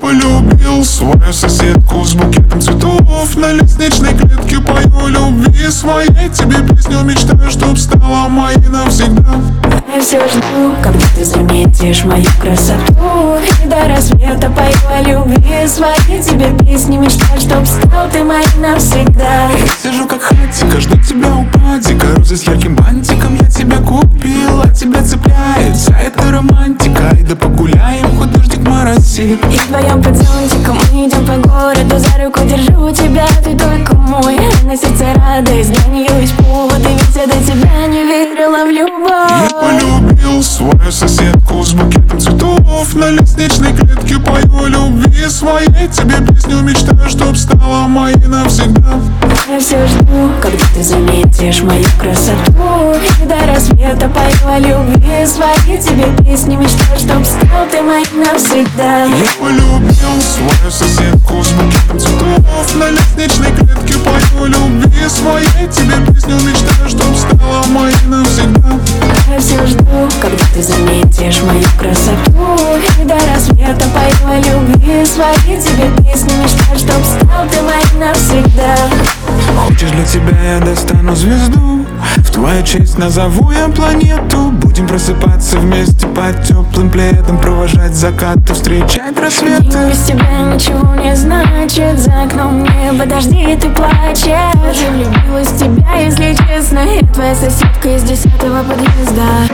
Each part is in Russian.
полюбил свою соседку с букетом цветов. На лестничной клетке пою любви своей. Тебе песню мечтаю, чтоб стала моей навсегда. Я все жду, когда ты заметишь мою красоту. И до рассвета пою о любви своей. Тебе песни мечтаю, чтоб стал ты моей навсегда. Я сижу как хатика, жду тебя у патика. Розы с ярким бантиком я тебя купил, а тебя цепляется эта романтика. И да погуляем, хоть дождик моросит. И вдвоем под зонтиком мы идем по городу. За руку держу тебя, ты только мой. На сердце радость, для нее есть повод. И ведь я до тебя не верила в любовь. Я полюбил свою соседку с букетом цветов. На лестничной клетке пою любви своей. Тебе песню мечтаю, чтоб стала моей навсегда. Я все жду, когда ты заметишь мою красоту. И до рассвета пою о любви своей. Тебе песни мечтаю, чтоб стал ты моей навсегда. Я полюбил свою соседку с букетом цветов. На лестничной клетке пою любви своей. Тебе песню мечтаю, чтоб стала моей навсегда. Я все жду, когда ты заметишь мою красоту. И до рассвета пою о любви своей. Тебе песни мечтаю, чтоб стал ты моей навсегда. Хочешь, для тебя я достану звезду, в твою честь назову я планету. Будем просыпаться вместе под теплым пледом, провожать закаты, встречать рассветы. День без тебя ничего не значит. За окном небо, дожди, ты плачешь. Я влюбилась в тебя, если честно. Я твоя соседка из 10-го подъезда.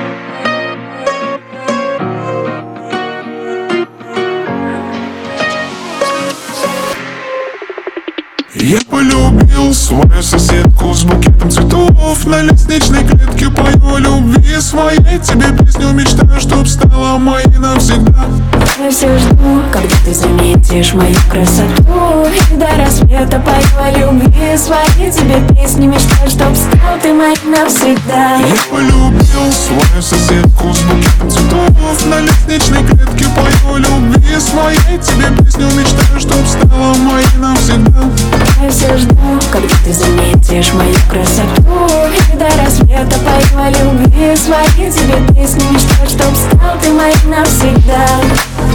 Я полюбил свою соседку с букетом цветов. На лестничной клетке пою любви своей. Тебе песню мечтаю, чтоб стала моей навсегда. Я все жду, когда ты заметишь мою красоту. И до рассвета пою о любви своей. Тебе песни мечтаю, чтоб стал ты моей навсегда. Я полюбил свою соседку с букетом цветов. На лестничной клетке пою любви своей. Тебе песню мечтаю, чтоб стала моей навсегда. Я все жду, когда ты заметишь мою красоту. И до рассвета пою о любви своей. Тебе песни мечтаю, чтоб стал ты моей навсегда.